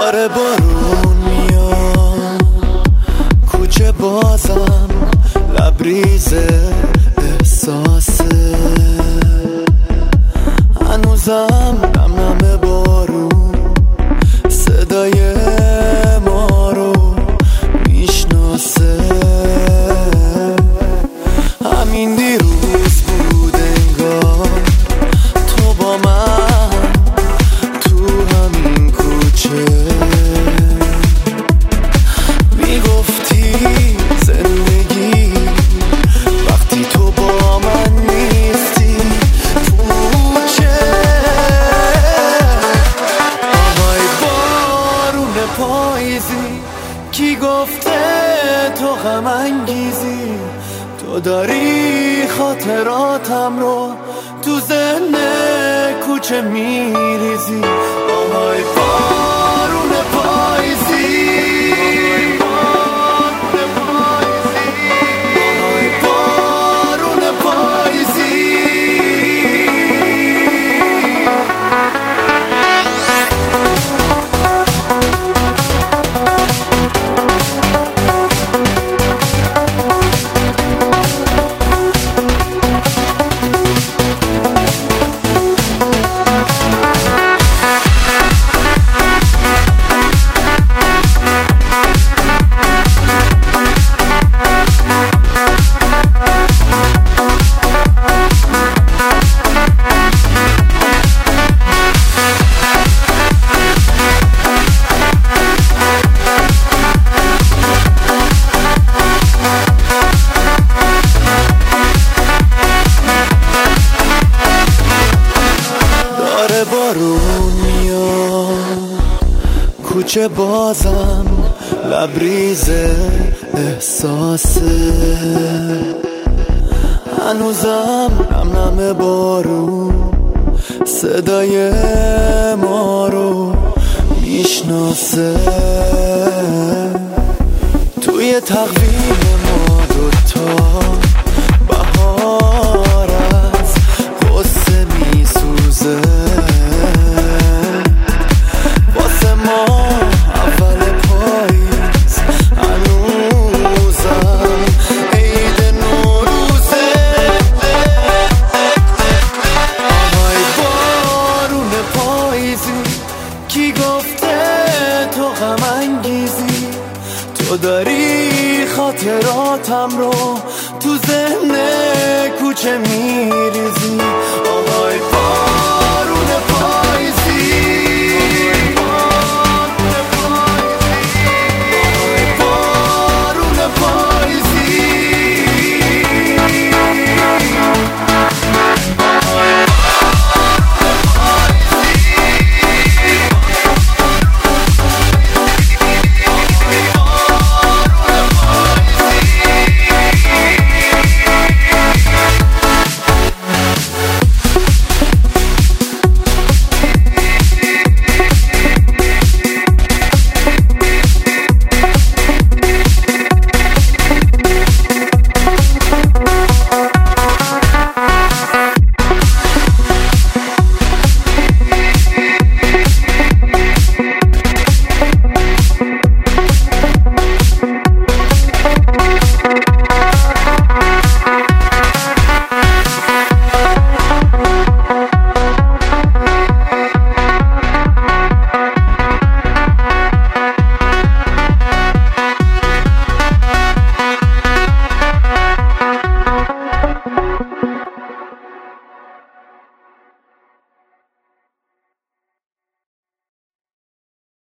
داره بارون میاد کوچه بازم لبریز احساسه هنوزم نم نم بارون صدای ما رو میشناسه همین دیروز بود انگار تو با من تو همین کوچه میگفتی زندگی وقتی تو با من نیستی پوچه آهای بارون پاییزی کی گفته تو غم انگیزی تو داری خاطراتم رو تو ذهن کوچه میریزی آهای بارون پاییزی آهای بارون پاییزی بارون میاد کوچه بازم لبریز احساسه هنوزم نم نم بارون صدای ما رو میشناسه توی تقویم ما دوتا بهار از قصه میسوزه واسه ما اول پاییز هنوزم عید نوروزه آهای بارون پاییزی کی گفته تو غم انگیزی تو داری خاطراتم رو تو ذهن کوچه میریزی آهای